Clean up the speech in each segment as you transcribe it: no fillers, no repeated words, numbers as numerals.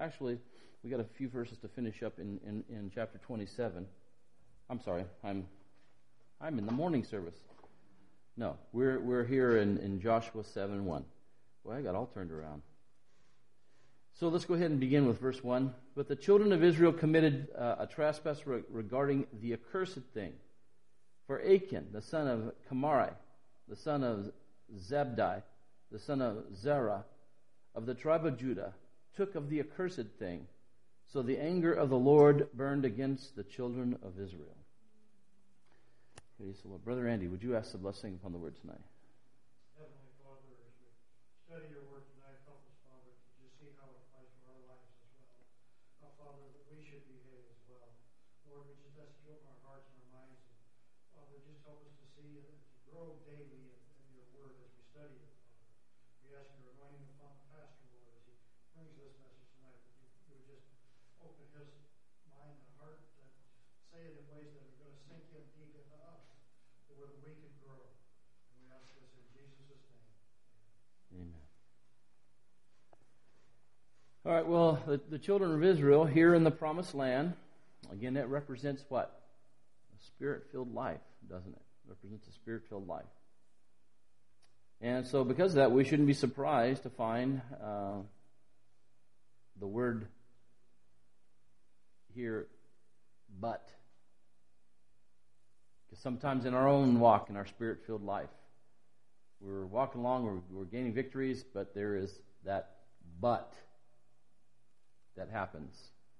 Actually, we got a few verses to finish up in chapter 27. I'm sorry, I'm in the morning service. No, we're here in Joshua 7:1. Boy, I got all turned around. So let's go ahead and begin with verse 1. But the children of Israel committed a trespass regarding the accursed thing. For Achan, the son of Kamari, the son of Zabdi, the son of Zerah, of the tribe of Judah, took of the accursed thing. So the anger of the Lord burned against the children of Israel. Praise the Lord. Brother Andy, would you ask the blessing upon the word tonight? Heavenly Father, as we study your word tonight, help us, Father, to just see how it applies to our lives as well. Father, that we should behave as well. Lord, we just ask you to open our hearts and our minds. And, Father, just help us to see and to grow daily in your word as we study it, Father. We ask your anointing upon the pastor, Lord, as he brings this message tonight, that you would just open his mind and heart to say it in ways that are going to sink in deep into us, where we can grow. And we ask this in Jesus' name. Amen. All right, well, the children of Israel here in the promised land, again, that represents what? A spirit-filled life, doesn't it? It represents a spirit-filled life. And so because of that, we shouldn't be surprised to find the word here, but. Because sometimes in our own walk, in our spirit-filled life, we're walking along, we're gaining victories, but there is that but that happens.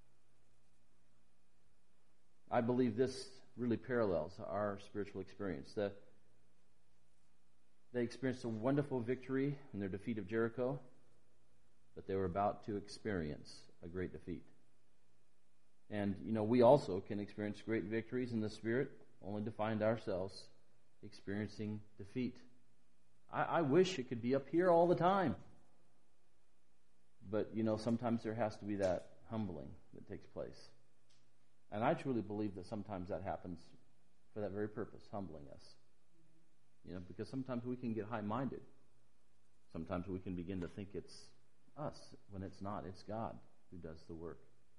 I believe this really parallels our spiritual experience. They experienced a wonderful victory in their defeat of Jericho, but they were about to experience a great defeat. And, we also can experience great victories in the Spirit, only to find ourselves experiencing defeat. I wish it could be up here all the time. But, sometimes there has to be that humbling that takes place. And I truly believe that sometimes that happens for that very purpose, humbling us. Because sometimes we can get high-minded. Sometimes we can begin to think it's us when it's not. It's God who does the work.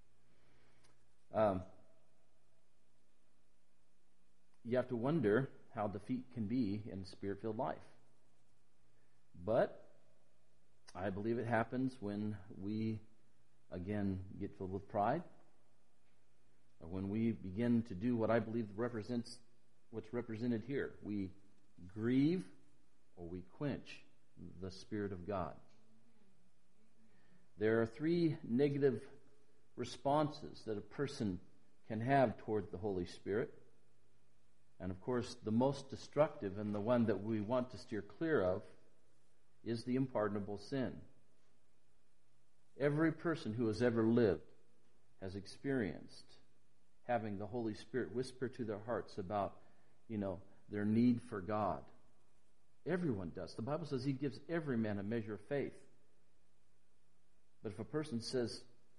You have to wonder how defeat can be in a spirit-filled life. But I believe it happens when we, again, get filled with pride, or when we begin to do what I believe represents what's represented here. We grieve or we quench the Spirit of God. There are 3 negative responses that a person can have toward the Holy Spirit. And of course, the most destructive and the one that we want to steer clear of is the unpardonable sin. Every person who has ever lived has experienced having the Holy Spirit whisper to their hearts about, their need for God. Everyone does. The Bible says He gives every man a measure of faith. But if a person says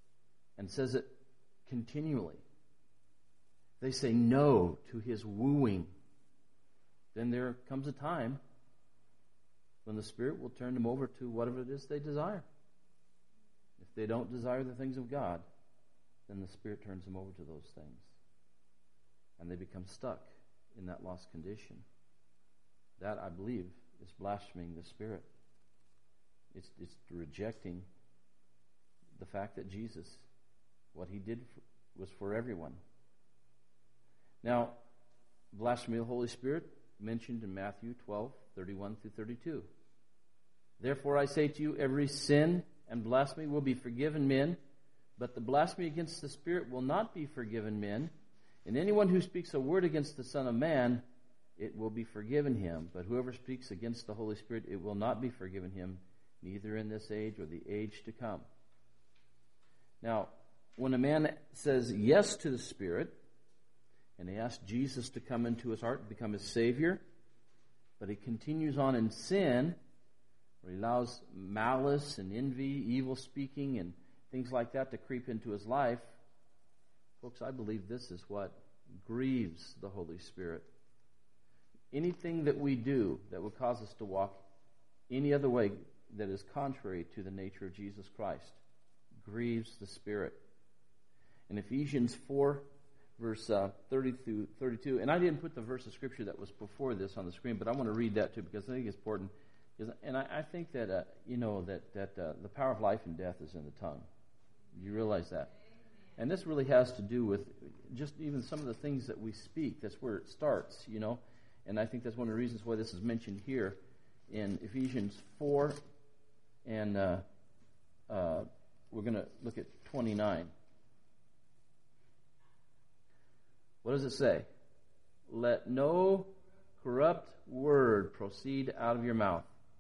it continually, they say no to His wooing, then there comes a time when the Spirit will turn them over to whatever it is they desire. If they don't desire the things of God, then the Spirit turns them over to those things. And they become stuck in that lost condition. That, I believe, is blaspheming the Spirit. It's rejecting the fact that Jesus, what He did was for everyone. Now, blasphemy of the Holy Spirit, mentioned in Matthew 12:31 through 32. Therefore I say to you, every sin and blasphemy will be forgiven men, but the blasphemy against the Spirit will not be forgiven men. And anyone who speaks a word against the Son of Man, it will be forgiven him. But whoever speaks against the Holy Spirit, it will not be forgiven him, neither in this age or the age to come. Now, when a man says yes to the Spirit, and he asks Jesus to come into his heart and become his Savior, but he continues on in sin, or he allows malice and envy, evil speaking, and things like that to creep into his life, folks, I believe this is what grieves the Holy Spirit. Anything that we do that will cause us to walk any other way that is contrary to the nature of Jesus Christ grieves the Spirit. In Ephesians 4, verse 30 through 32, and I didn't put the verse of Scripture that was before this on the screen, but I want to read that too because I think it's important. And I think that, the power of life and death is in the tongue. You realize that? And this really has to do with just even some of the things that we speak. That's where it starts, And I think that's one of the reasons why this is mentioned here in Ephesians 4, and we're going to look at 29. What does it say? Let no corrupt word proceed out of your mouth,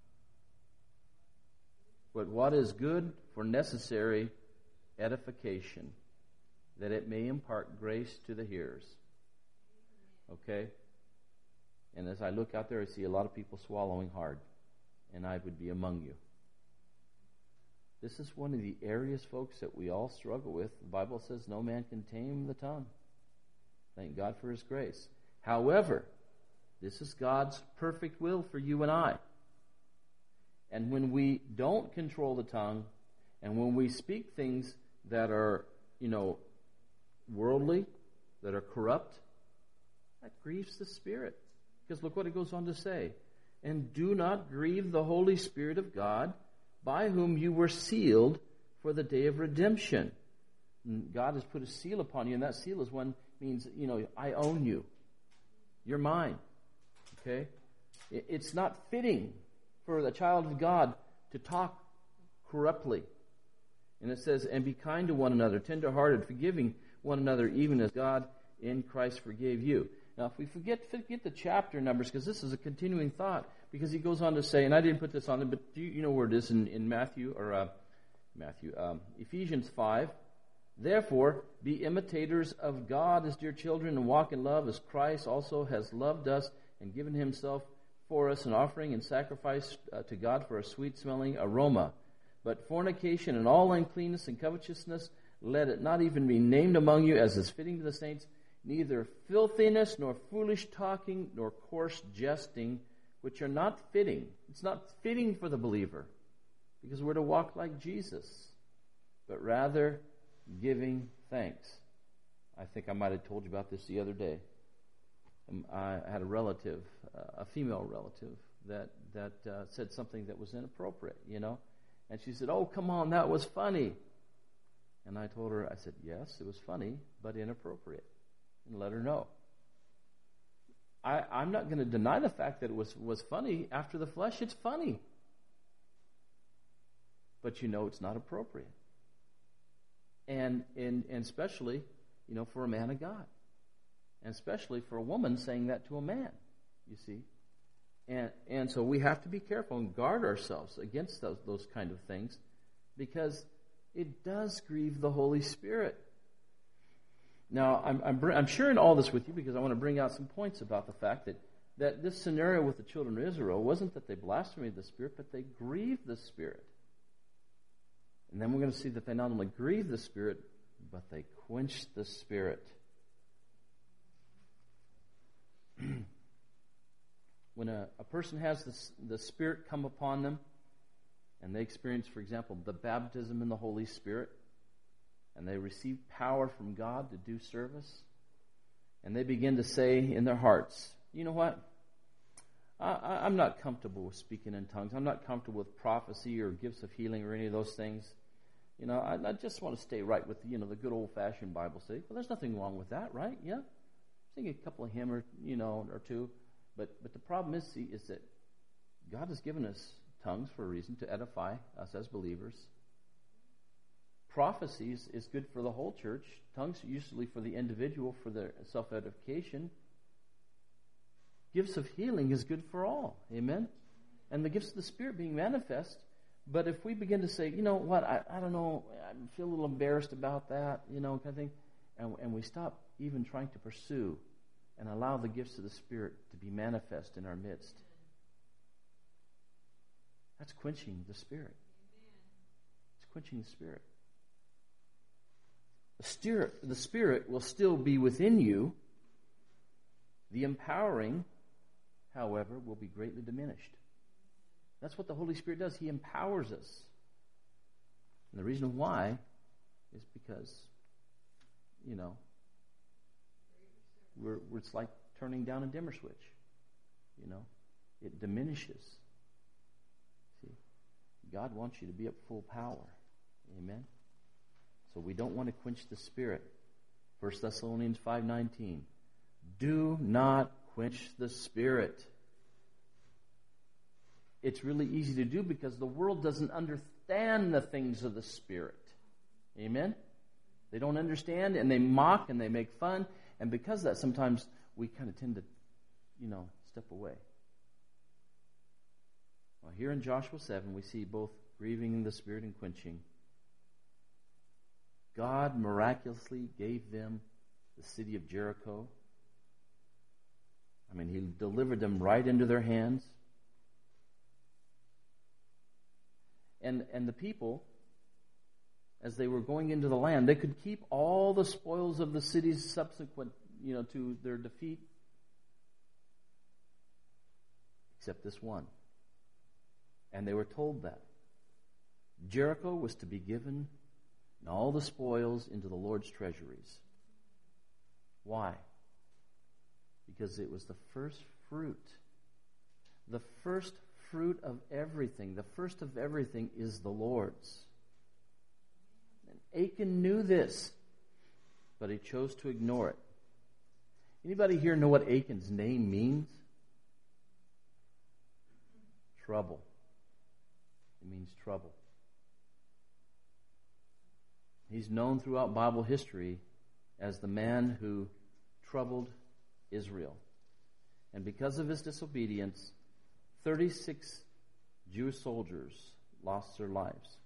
but what is good for necessary edification, that it may impart grace to the hearers. Okay? And as I look out there, I see a lot of people swallowing hard, and I would be among you. This is one of the areas, folks, that we all struggle with. The Bible says no man can tame the tongue. Thank God for His grace. However, this is God's perfect will for you and I. And when we don't control the tongue, and when we speak things that are, worldly, that are corrupt, that grieves the Spirit. Because look what it goes on to say. And do not grieve the Holy Spirit of God, by whom you were sealed for the day of redemption. And God has put a seal upon you, and that seal is one means, I own you. You're mine. Okay? It's not fitting for the child of God to talk corruptly. And it says, and be kind to one another, tender-hearted, forgiving one another, even as God in Christ forgave you. Now, if we forget the chapter numbers, because this is a continuing thought, because he goes on to say, and I didn't put this on there, but you know where it is in Ephesians 5. Therefore, be imitators of God as dear children, and walk in love as Christ also has loved us and given Himself for us, an offering and sacrifice to God for a sweet-smelling aroma. But fornication and all uncleanness and covetousness, let it not even be named among you as is fitting to the saints, neither filthiness, nor foolish talking, nor coarse jesting, which are not fitting. It's not fitting for the believer, because we're to walk like Jesus, but rather giving thanks. I think I might have told you about this the other day. I had a relative, a female relative, that said something that was inappropriate, And she said, "Oh, come on, that was funny." And I told her, I said, "Yes, it was funny, but inappropriate." And let her know. I'm not going to deny the fact that it was funny. After the flesh, it's funny. But it's not appropriate. And especially, for a man of God. And especially for a woman saying that to a man, you see. And so we have to be careful and guard ourselves against those kind of things, because it does grieve the Holy Spirit. Now, I'm sharing all this with you because I want to bring out some points about the fact that this scenario with the children of Israel wasn't that they blasphemed the Spirit, but they grieved the Spirit. And then we're going to see that they not only grieved the Spirit, but they quenched the Spirit. When a person has the Spirit come upon them, and they experience, for example, the baptism in the Holy Spirit, and they receive power from God to do service, and they begin to say in their hearts, "You know what? I'm not comfortable with speaking in tongues. I'm not comfortable with prophecy or gifts of healing or any of those things. I just want to stay right with the good old-fashioned Bible study." Well, there's nothing wrong with that, right? Yeah, sing a couple of hymns or two. But the problem is that God has given us tongues for a reason, to edify us as believers. Prophecies is good for the whole church. Tongues are usually for the individual, for their self-edification. Gifts of healing is good for all. Amen? And the gifts of the Spirit being manifest. But if we begin to say, "You know what, I don't know, I feel a little embarrassed about that," kind of thing, and we stop even trying to pursue and allow the gifts of the Spirit to be manifest in our midst, that's quenching the Spirit. It's quenching the Spirit. The Spirit will still be within you. The empowering, however, will be greatly diminished. That's what the Holy Spirit does. He empowers us. And the reason why because, you know, it's like turning down a dimmer switch. You know, it diminishes. See, God wants you to be at full power. Amen. So we don't want to quench the Spirit. 1 Thessalonians 5:19. Do not quench the Spirit. It's really easy to do because the world doesn't understand the things of the Spirit. Amen? They don't understand, and they mock and they make fun. And because of that, sometimes we kind of tend to, step away. Well, here in Joshua 7, we see both grieving in the Spirit and quenching. God miraculously gave them the city of Jericho. I mean, He delivered them right into their hands. And the people, as they were going into the land, they could keep all the spoils of the cities subsequent, to their defeat, except this one. And they were told that Jericho was to be given and all the spoils into the Lord's treasuries. Why? Because it was the first fruit. The first fruit of everything. The first of everything is the Lord's. And Achan knew this, but he chose to ignore it. Anybody here know what Achan's name means? Trouble. It means trouble. He's known throughout Bible history as the man who troubled Israel. And because of his disobedience, 36 Jewish soldiers lost their lives.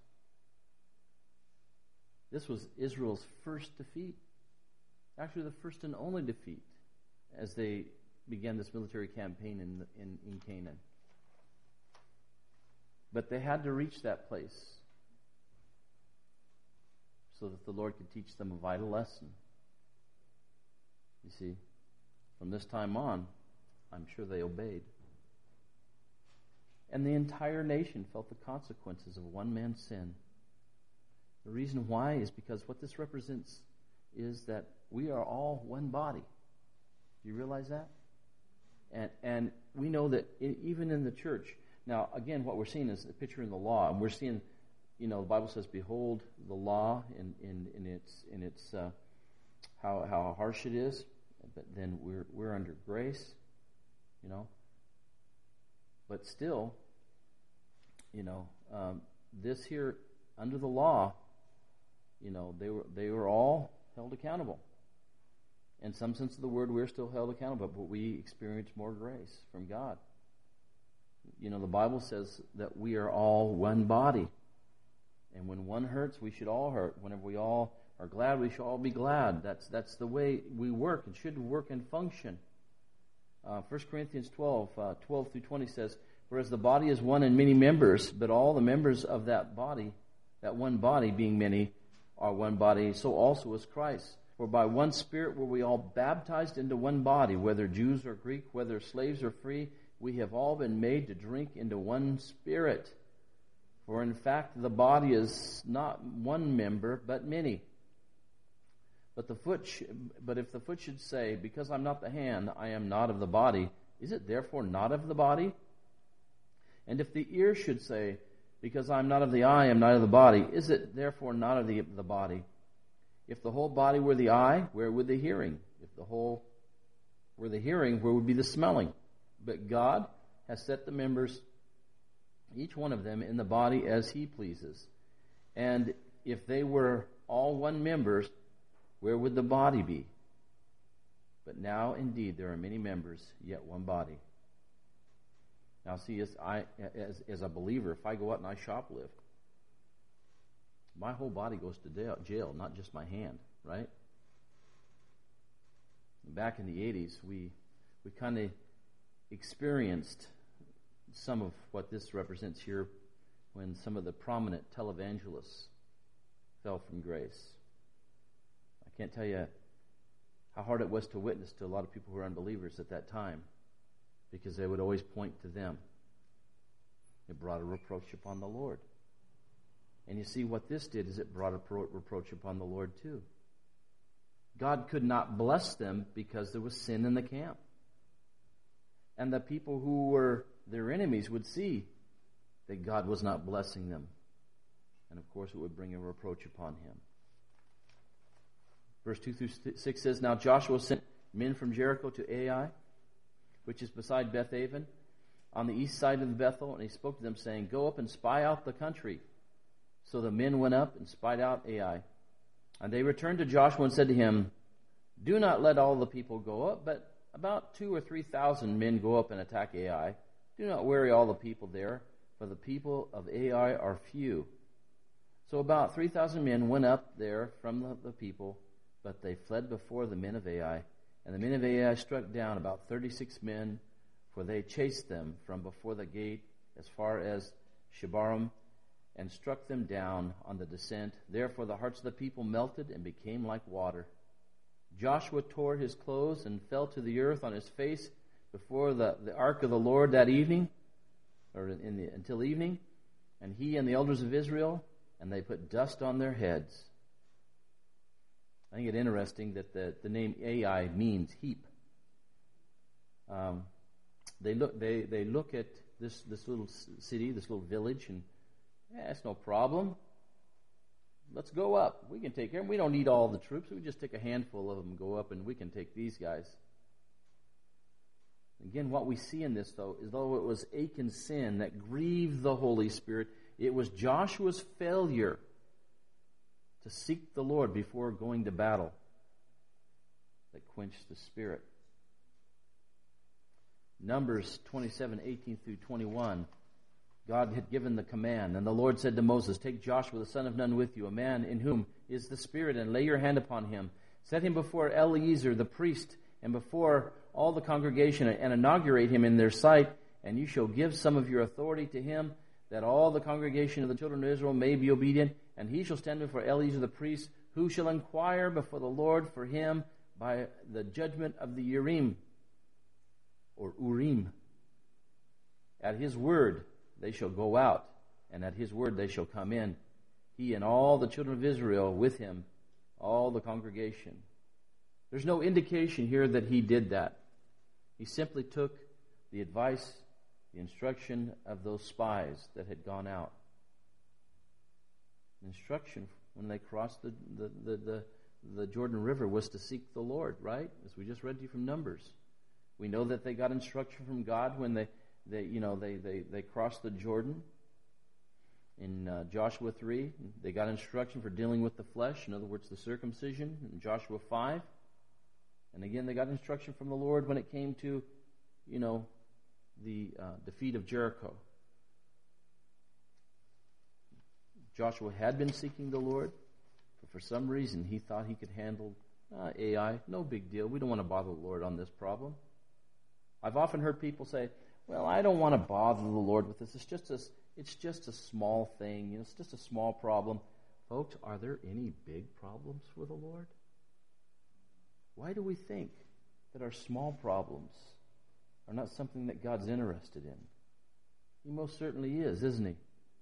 This was Israel's first defeat. Actually, the first and only defeat as they began this military campaign in Canaan. But they had to reach that place so that the Lord could teach them a vital lesson. You see, from this time on, I'm sure they obeyed. And the entire nation felt the consequences of one man's sin. The reason why is because what this represents is that we are all one body. Do you realize that? And we know that even in the church. Now, again, what we're seeing is a picture in the law, and we're seeing, the Bible says, "Behold the law in its how harsh it is," but then we're under grace, But still, this here under the law, they were all held accountable. In some sense of the word, we're still held accountable, but we experience more grace from God. The Bible says that we are all one body. And when one hurts, we should all hurt. Whenever we all are glad, we should all be glad. That's the way we work and should work and function. 1 Corinthians 12 through 20 says, "Whereas the body is one and many members, but all the members of that body, that one body being many, are one body, so also is Christ. For by one Spirit were we all baptized into one body, whether Jews or Greek, whether slaves or free, we have all been made to drink into one Spirit. For in fact, the body is not one member, but many. But if the foot should say, because I'm not the hand, I am not of the body, is it therefore not of the body? And if the ear should say, because I'm not of the eye, I am not of the body, is it therefore not of the body? If the whole body were the eye, where would the hearing? If the whole were the hearing, where would be the smelling? But God has set the members, each one of them, in the body as He pleases. And if they were all one members, where would the body be? But now, indeed, there are many members, yet one body." Now, see, as a believer, if I go out and I shoplift, my whole body goes to jail, not just my hand, right? Back in the 80s, we kind of experienced some of what this represents here when some of the prominent televangelists fell from grace. I can't tell you how hard it was to witness to a lot of people who were unbelievers at that time, because they would always point to them. It brought a reproach upon the Lord. And you see what this did is it brought a reproach upon the Lord too. God could not bless them because there was sin in the camp. And the people who were their enemies would see that God was not blessing them. And of course it would bring a reproach upon him. Verse 2 through 6 says, Now Joshua sent men from Jericho to Ai, which is beside Bethaven, on the east side of Bethel, and he spoke to them, saying, Go up and spy out the country. So the men went up and spied out Ai. And they returned to Joshua and said to him, Do not let all the people go up, but about 2,000 or 3,000 men go up and attack Ai. Do not weary all the people there, for the people of Ai are few. So about 3,000 men went up there from the people, but they fled before the men of Ai. And the men of Ai struck down about 36 men, for they chased them from before the gate as far as Shebarim, and struck them down on the descent. Therefore the hearts of the people melted and became like water. Joshua tore his clothes and fell to the earth on his face before the ark of the Lord that evening, or until evening, and he and the elders of Israel, and they put dust on their heads. I think it interesting that the name Ai means heap. They look at this little city, this little village, and it's no problem. Let's go up. We can take care of them. We don't need all the troops. We just take a handful of them and go up, and we can take these guys. Again, what we see in this, though, is though it was Achan's sin that grieved the Holy Spirit, it was Joshua's failure to seek the Lord before going to battle that quenched the Spirit. Numbers 27:18 through 21. God had given the command, and the Lord said to Moses, Take Joshua the son of Nun with you, a man in whom is the Spirit, and lay your hand upon him. Set him before Eleazar the priest, and before all the congregation, and inaugurate him in their sight, and you shall give some of your authority to him, that all the congregation of the children of Israel may be obedient, and he shall stand before Eleazar the priest, who shall inquire before the Lord for him by the judgment of the Urim, or Urim. At his word they shall go out, and at his word they shall come in, he and all the children of Israel with him, all the congregation. There's no indication here that he did that. He simply took the advice, the instruction of those spies that had gone out. The instruction when they crossed the Jordan River was to seek the Lord, right? As we just read to you from Numbers. We know that they got instruction from God when they crossed the Jordan. In Joshua 3, they got instruction for dealing with the flesh, in other words, the circumcision, in Joshua 5. And again, they got instruction from the Lord when it came to, the defeat of Jericho. Joshua had been seeking the Lord, but for some reason he thought he could handle Ai. No big deal. We don't want to bother the Lord on this problem. I've often heard people say, well, I don't want to bother the Lord with this. It's just a small thing. It's just a small problem. Folks, are there any big problems for the Lord? Why do we think that our small problems are not something that God's interested in? He most certainly is, isn't he?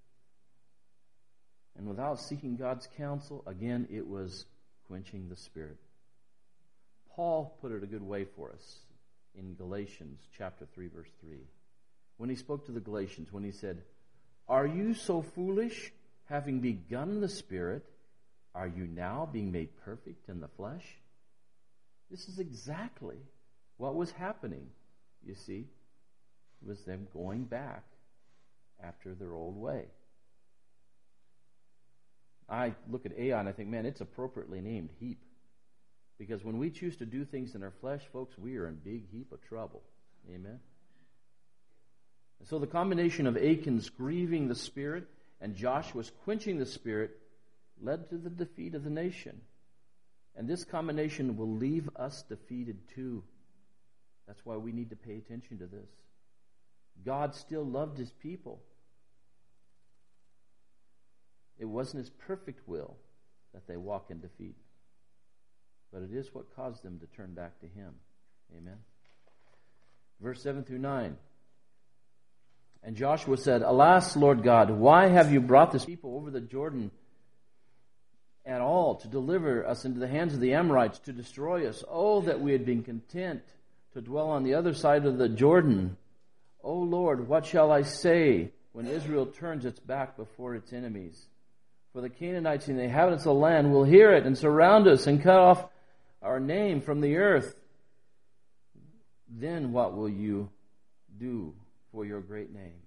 And without seeking God's counsel, again, it was quenching the Spirit. Paul put it a good way for us in Galatians chapter 3, verse 3. When he spoke to the Galatians, when he said, Are you so foolish, having begun in the Spirit, are you now being made perfect in the flesh? This is exactly what was happening, you see. It was them going back after their old way. I look at Ai and I think, man, it's appropriately named heap. Because when we choose to do things in our flesh, folks, we are in big heap of trouble. Amen? And so the combination of Achan's grieving the Spirit and Joshua's quenching the Spirit led to the defeat of the nation. And this combination will leave us defeated too. That's why we need to pay attention to this. God still loved his people. It wasn't his perfect will that they walk in defeat. But it is what caused them to turn back to him. Amen. Verse 7 through 9. And Joshua said, Alas, Lord God, why have you brought this people over the Jordan at all to deliver us into the hands of the Amorites to destroy us? Oh, that we had been content to dwell on the other side of the Jordan. O Lord, what shall I say when Israel turns its back before its enemies? For the Canaanites and the inhabitants of the land will hear it and surround us and cut off our name from the earth. Then what will you do for your great name?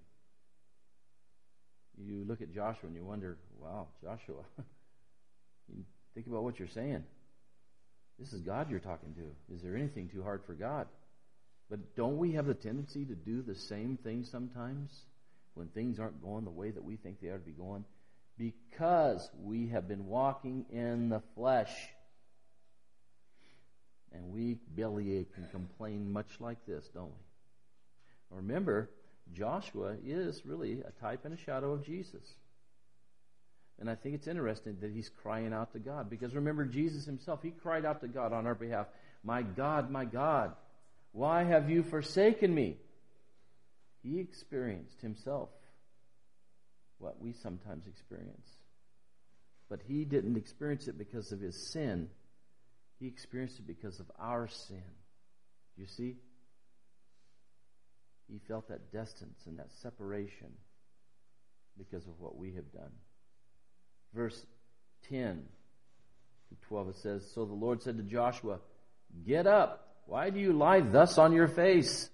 You look at Joshua and you wonder, wow, Joshua, you think about what you're saying. This is God you're talking to. Is there anything too hard for God? But don't we have the tendency to do the same thing sometimes when things aren't going the way that we think they ought to be going? Because we have been walking in the flesh. And we bellyache and complain much like this, don't we? Remember, Joshua is really a type and a shadow of Jesus. And I think it's interesting that he's crying out to God. Because remember, Jesus himself, he cried out to God on our behalf. My God, why have you forsaken me? He experienced himself what we sometimes experience. But he didn't experience it because of his sin. He experienced it because of our sin. You see? He felt that distance and that separation because of what we have done. Verse 10 to 12, it says, So the Lord said to Joshua, Get up. Why do you lie thus on your face?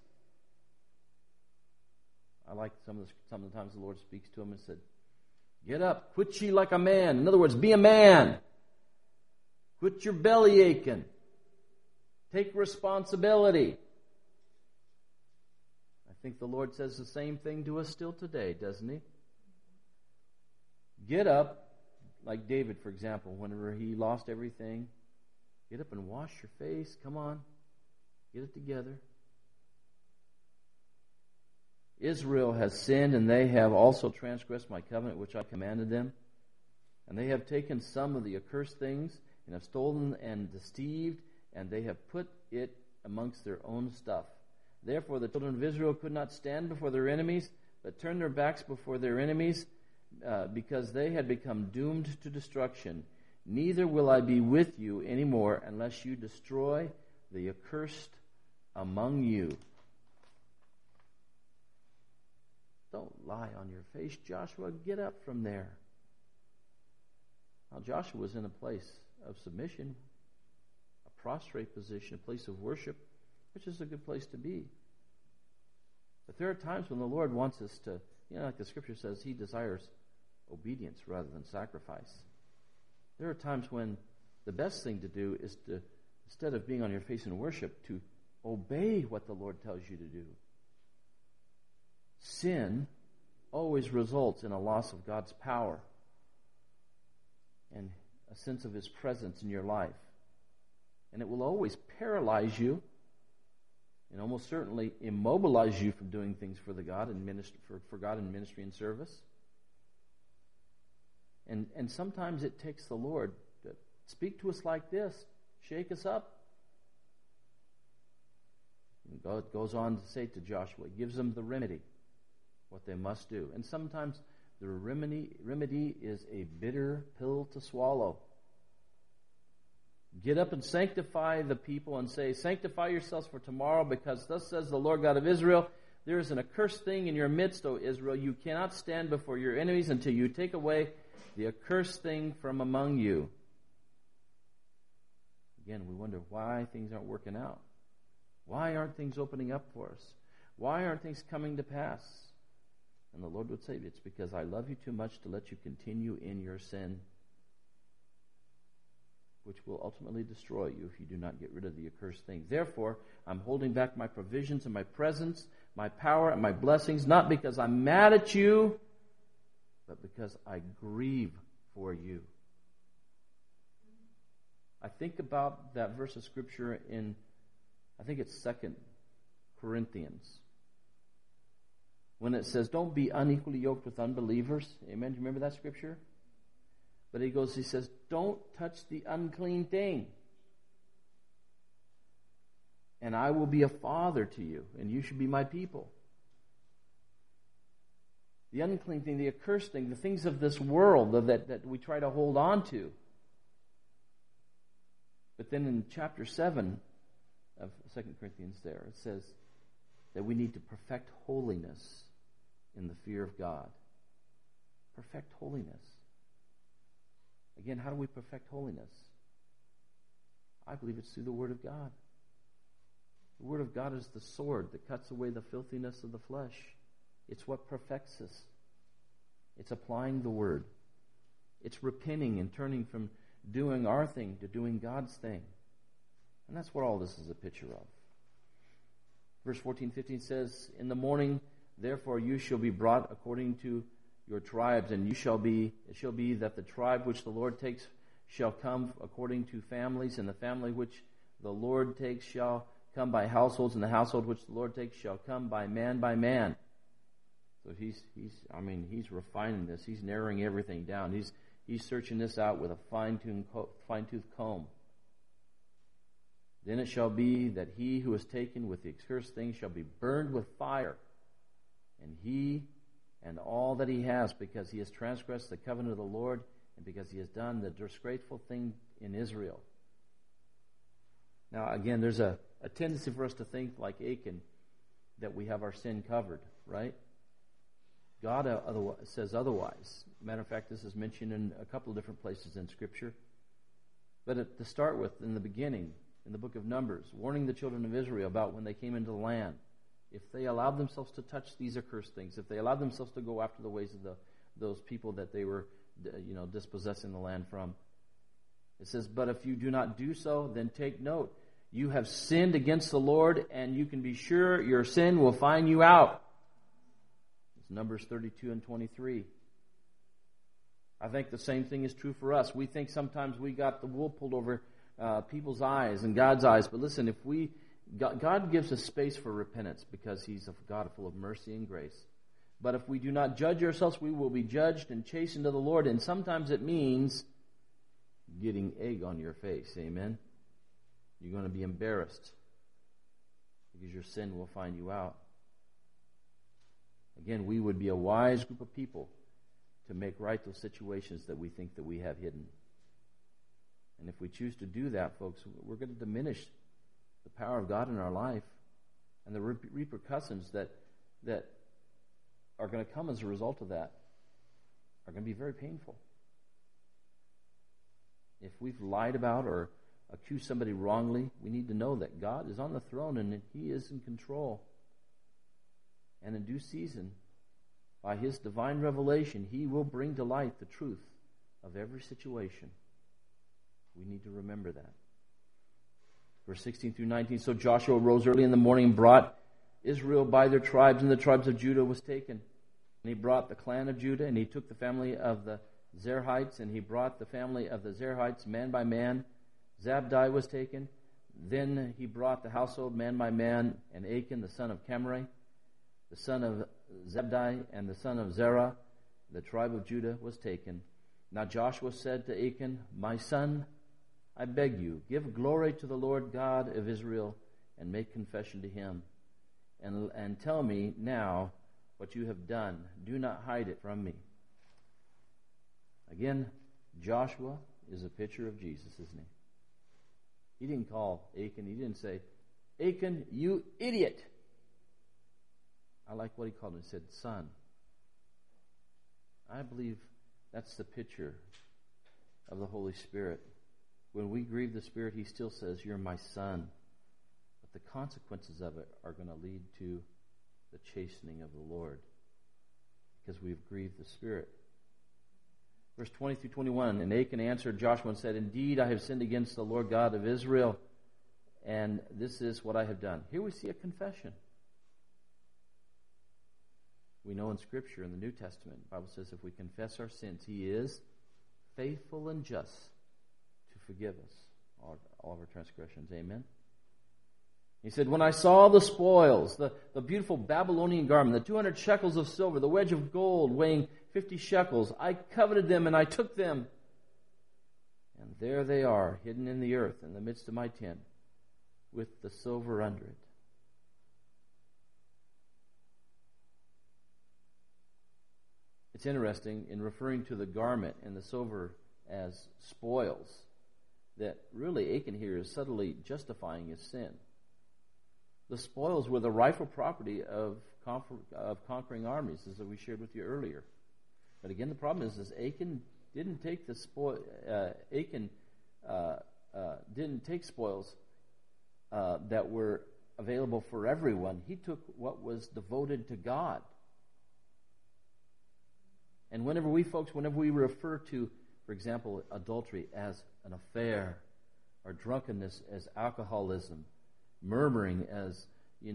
I like some of the times the Lord speaks to him and said, Get up, quit ye like a man. In other words, be a man. Quit your belly aching. Take responsibility. I think the Lord says the same thing to us still today, doesn't he? Get up, like David, for example, whenever he lost everything. Get up and wash your face. Come on. Get it together. Israel has sinned, and they have also transgressed my covenant which I commanded them. And they have taken some of the accursed things, and have stolen and deceived, and they have put it amongst their own stuff. Therefore the children of Israel could not stand before their enemies, but turned their backs before their enemies, because they had become doomed to destruction. Neither will I be with you anymore unless you destroy the accursed among you. Don't lie on your face, Joshua. Get up from there. Now, Joshua was in a place of submission, a prostrate position, a place of worship, which is a good place to be. But there are times when the Lord wants us to, like the Scripture says, He desires obedience rather than sacrifice. There are times when the best thing to do is to, instead of being on your face in worship, to obey what the Lord tells you to do. Sin always results in a loss of God's power and a sense of His presence in your life. And it will always paralyze you and almost certainly immobilize you from doing things for God and ministry and service. And sometimes it takes the Lord to speak to us like this, shake us up. And God goes on to say to Joshua, gives them the remedy, what they must do. And sometimes the remedy is a bitter pill to swallow. Get up and sanctify the people and say, Sanctify yourselves for tomorrow, because thus says the Lord God of Israel, there is an accursed thing in your midst, O Israel. You cannot stand before your enemies until you take away the accursed thing from among you. Again, we wonder why things aren't working out. Why aren't things opening up for us? Why aren't things coming to pass? And the Lord would say, it's because I love you too much to let you continue in your sin, which will ultimately destroy you if you do not get rid of the accursed thing. Therefore, I'm holding back my provisions and my presence, my power and my blessings, not because I'm mad at you, but because I grieve for you. I think about that verse of Scripture in, I think it's 2 Corinthians, when it says, don't be unequally yoked with unbelievers. Amen? Do you remember that Scripture? But he says, don't touch the unclean thing. And I will be a father to you, and you should be my people. the unclean thing, the accursed thing, the things of this world that we try to hold on to. But then in chapter 7 of 2 Corinthians there, it says that we need to perfect holiness in the fear of God. Perfect holiness. Again, how do we perfect holiness? I believe it's through the Word of God. The Word of God is the sword that cuts away the filthiness of the flesh. It's what perfects us. It's applying the Word. It's repenting and turning from doing our thing to doing God's thing. And that's what all this is a picture of. Verse 14-15 says, in the morning, therefore, you shall be brought according to your tribes, and it shall be that the tribe which the Lord takes shall come according to families, and the family which the Lord takes shall come by households, and the household which the Lord takes shall come by man by man. So he's refining this. He's narrowing everything down. He's searching this out with a fine-tooth comb. Then it shall be that he who is taken with the accursed thing shall be burned with fire, and he and all that he has, because he has transgressed the covenant of the Lord, and because he has done the disgraceful thing in Israel. Now, again, there's a tendency for us to think like Achan, that we have our sin covered, right? God says otherwise. Matter of fact, this is mentioned in a couple of different places in Scripture. But to start with, in the beginning, in the book of Numbers, warning the children of Israel about when they came into the land, if they allowed themselves to touch these accursed things, if they allowed themselves to go after the ways of those people that they were, dispossessing the land from, it says, but if you do not do so, then take note. You have sinned against the Lord, and you can be sure your sin will find you out. It's Numbers 32 and 23. I think the same thing is true for us. We think sometimes we got the wool pulled over people's eyes and God's eyes. But listen, God gives us space for repentance because He's a God full of mercy and grace. But if we do not judge ourselves, we will be judged and chastened to the Lord. And sometimes it means getting egg on your face. Amen? You're going to be embarrassed because your sin will find you out. Again, we would be a wise group of people to make right those situations that we think that we have hidden. And if we choose to do that, folks, we're going to diminish the power of God in our life, and the repercussions that are going to come as a result of that are going to be very painful. If we've lied about or accused somebody wrongly, we need to know that God is on the throne and that He is in control. And in due season, by His divine revelation, He will bring to light the truth of every situation. We need to remember that. Verse 16 through 19, so Joshua rose early in the morning and brought Israel by their tribes, and the tribes of Judah was taken. And he brought the clan of Judah, and he took the family of the Zerahites, and he brought the family of the Zerahites man by man. Zabdi was taken. Then he brought the household man by man, and Achan, the son of Camri, the son of Zabdi, and the son of Zerah, the tribe of Judah, was taken. Now Joshua said to Achan, my son, I beg you, give glory to the Lord God of Israel, and make confession to Him. And tell me now what you have done. Do not hide it from me. Again, Joshua is a picture of Jesus, isn't he? He didn't call Achan. He didn't say, Achan, you idiot. I like what he called him. He said, son. I believe that's the picture of the Holy Spirit. When we grieve the Spirit, He still says, you're my son. But the consequences of it are going to lead to the chastening of the Lord because we've grieved the Spirit. Verse 20 through 21, and Achan answered Joshua and said, indeed, I have sinned against the Lord God of Israel, and this is what I have done. Here we see a confession. We know in Scripture, in the New Testament, the Bible says if we confess our sins, He is faithful and just to forgive us all of our transgressions. Amen? He said, when I saw the spoils, the beautiful Babylonian garment, the 200 shekels of silver, the wedge of gold weighing 50 shekels, I coveted them and I took them. And there they are, hidden in the earth in the midst of my tent, with the silver under it. It's interesting, in referring to the garment and the silver as spoils, that really Achan here is subtly justifying his sin. The spoils were the rightful property of conquering armies, as we shared with you earlier. But again, the problem is Achan didn't take the spoil. Achan didn't take spoils that were available for everyone. He took what was devoted to God. And whenever we refer to, for example, adultery as an affair, or drunkenness as alcoholism, murmuring as,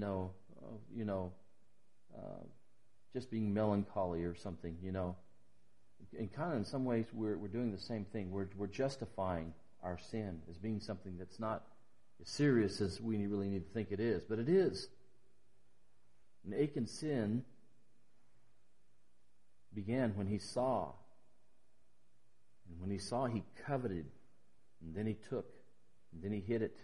just being melancholy or something, and kind of in some ways we're doing the same thing. We're justifying our sin as being something that's not as serious as we really need to think it is, but it is. And Achan's sin began when he saw. And when he saw, he coveted, and then he took, and then he hid it.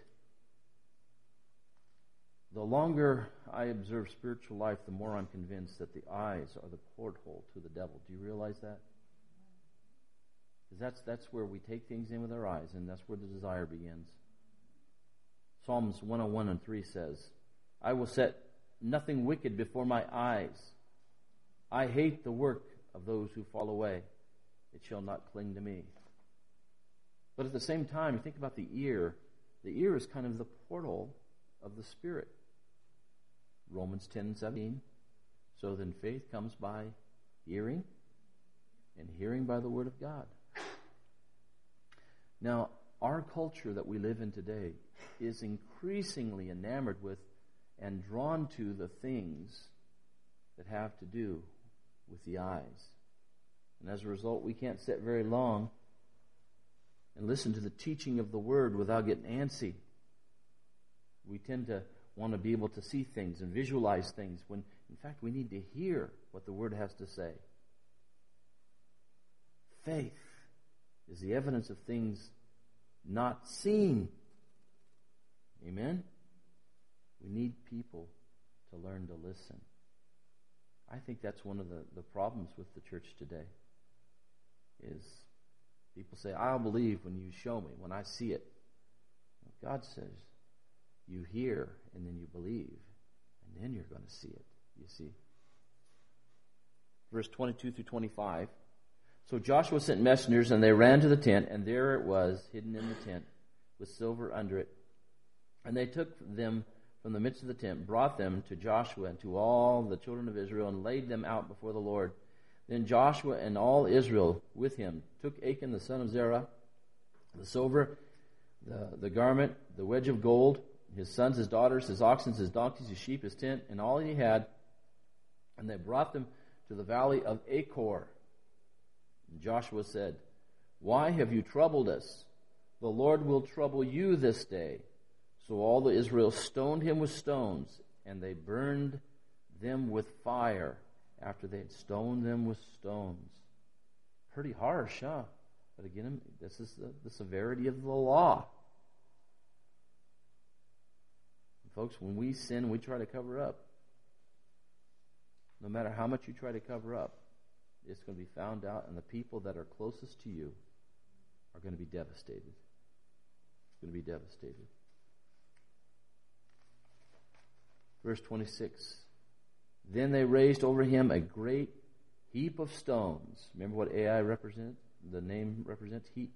The longer I observe spiritual life, the more I'm convinced that the eyes are the porthole to the devil. Do you realize that? Because that's where we take things in with our eyes, and that's where the desire begins. Psalms 101:3 says, I will set nothing wicked before my eyes. I hate the work of those who fall away. It shall not cling to me. But at the same time, you think about the ear. The ear is kind of the portal of the Spirit. Romans 10:17. So then faith comes by hearing, and hearing by the Word of God. Now, our culture that we live in today is increasingly enamored with and drawn to the things that have to do with the eyes. And as a result, we can't sit very long and listen to the teaching of the Word without getting antsy. We tend to want to be able to see things and visualize things when, in fact, we need to hear what the Word has to say. Faith is the evidence of things not seen. Amen? We need people to learn to listen. I think that's one of the problems with the church today, is people say, I'll believe when you show me, when I see it. God says, you hear and then you believe, and then you're going to see it, you see. Verse 22 through 25. So Joshua sent messengers, and they ran to the tent, and there it was, hidden in the tent, with silver under it. And they took them from the midst of the tent, brought them to Joshua and to all the children of Israel, and laid them out before the Lord. Then Joshua and all Israel with him took Achan the son of Zerah, the silver, the garment, the wedge of gold, his sons, his daughters, his oxen, his donkeys, his sheep, his tent, and all he had, and they brought them to the valley of Achor. And Joshua said, Why have you troubled us? The Lord will trouble you this day. So all the Israel stoned him with stones, and they burned them with fire after they had stoned them with stones. Pretty harsh, huh? But again, this is the severity of the law. And folks, when we sin, we try to cover up. No matter how much you try to cover up, it's going to be found out, and the people that are closest to you are going to be devastated. It's going to be devastated. Verse 26. Then they raised over him a great heap of stones. Remember what Ai represents? The name represents heap.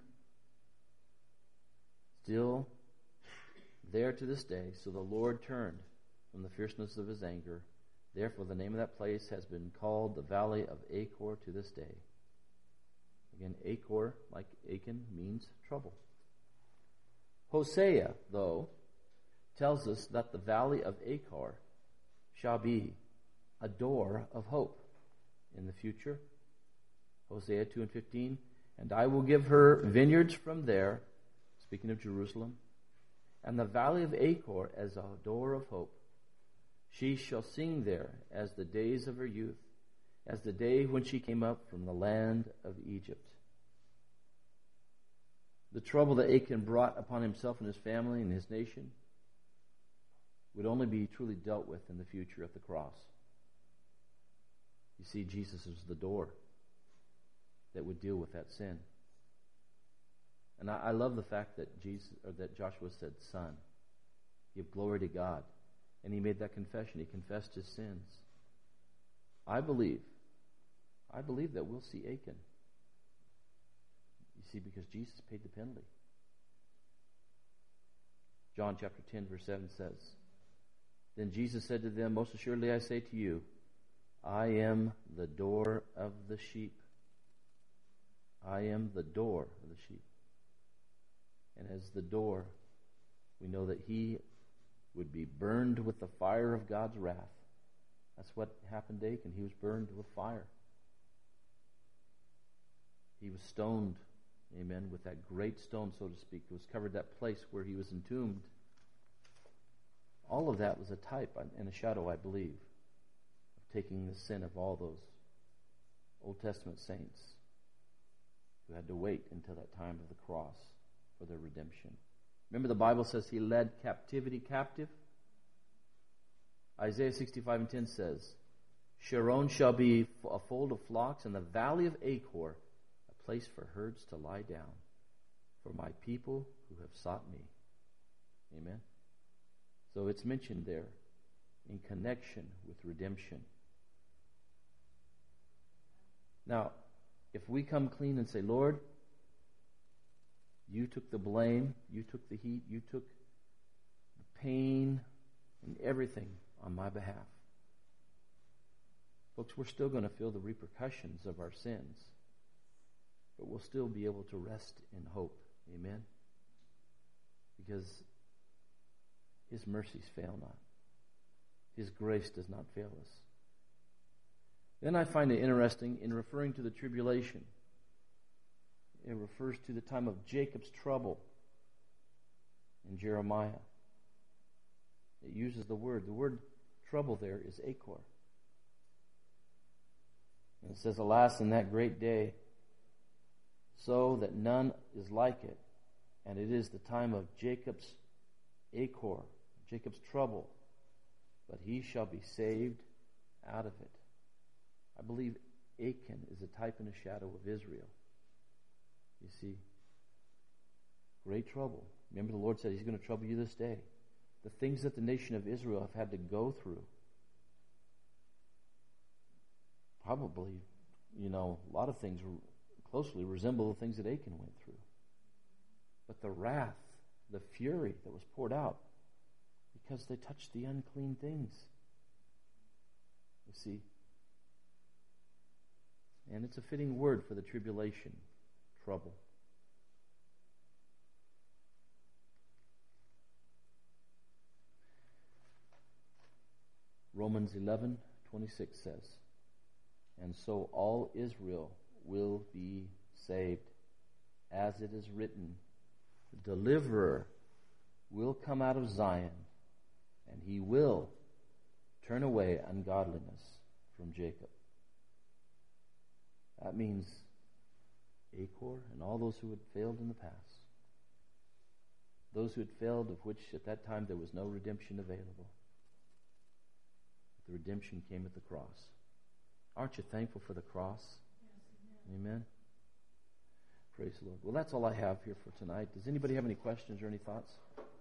Still there to this day. So the Lord turned from the fierceness of his anger. Therefore the name of that place has been called the Valley of Achor to this day. Again, Achor, like Achan, means trouble. Hosea, though, tells us that the Valley of Achor shall be a door of hope in the future. Hosea 2:15, and I will give her vineyards from there, speaking of Jerusalem, and the Valley of Achor as a door of hope. She shall sing there as the days of her youth, as the day when she came up from the land of Egypt. The trouble that Achan brought upon himself and his family and his nation would only be truly dealt with in the future at the cross. You see, Jesus is the door. that would deal with that sin. And I love the fact that that Joshua said, "Son, give glory to God." And he made that confession. He confessed his sins. I believe that we'll see Achan. You see, because Jesus paid the penalty. John chapter 10, verse 7 says, "Then Jesus said to them, Most assuredly I say to you, I am the door of the sheep. I am the door of the sheep." And as the door, we know that he would be burned with the fire of God's wrath. That's what happened to Achan. He was burned with fire. He was stoned, amen, with that great stone, so to speak. It was covered that place where he was entombed. All of that was a type and a shadow, I believe, of taking the sin of all those Old Testament saints who had to wait until that time of the cross for their redemption. Remember, the Bible says he led captivity captive. Isaiah 65:10 says, "Sharon shall be a fold of flocks, and the valley of Achor a place for herds to lie down, for my people who have sought me." Amen. So it's mentioned there in connection with redemption. Now, if we come clean and say, "Lord, you took the blame, you took the heat, you took the pain and everything on my behalf," folks, we're still going to feel the repercussions of our sins, but we'll still be able to rest in hope. Amen? Because His mercies fail not. His grace does not fail us. Then I find it interesting in referring to the tribulation. It refers to the time of Jacob's trouble in Jeremiah. It uses the word trouble there is Achor. And it says, "Alas, in that great day, so that none is like it, and it is the time of Jacob's Achor," Jacob's trouble, "but he shall be saved out of it." I believe Achan is a type and a shadow of Israel. You see, great trouble. Remember, the Lord said He's going to trouble you this day. The things that the nation of Israel have had to go through, probably, a lot of things closely resemble the things that Achan went through. But the wrath, the fury that was poured out, because they touched the unclean things. You see, and it's a fitting word for the tribulation. Trouble. Romans 11:26 says, "And so all Israel will be saved, as it is written, the deliverer will come out of Zion, and he will turn away ungodliness from Jacob." That means Achor and all those who had failed in the past. Those who had failed, of which at that time there was no redemption available. But the redemption came at the cross. Aren't you thankful for the cross? Yes, amen. Praise the Lord. Well, that's all I have here for tonight. Does anybody have any questions or any thoughts?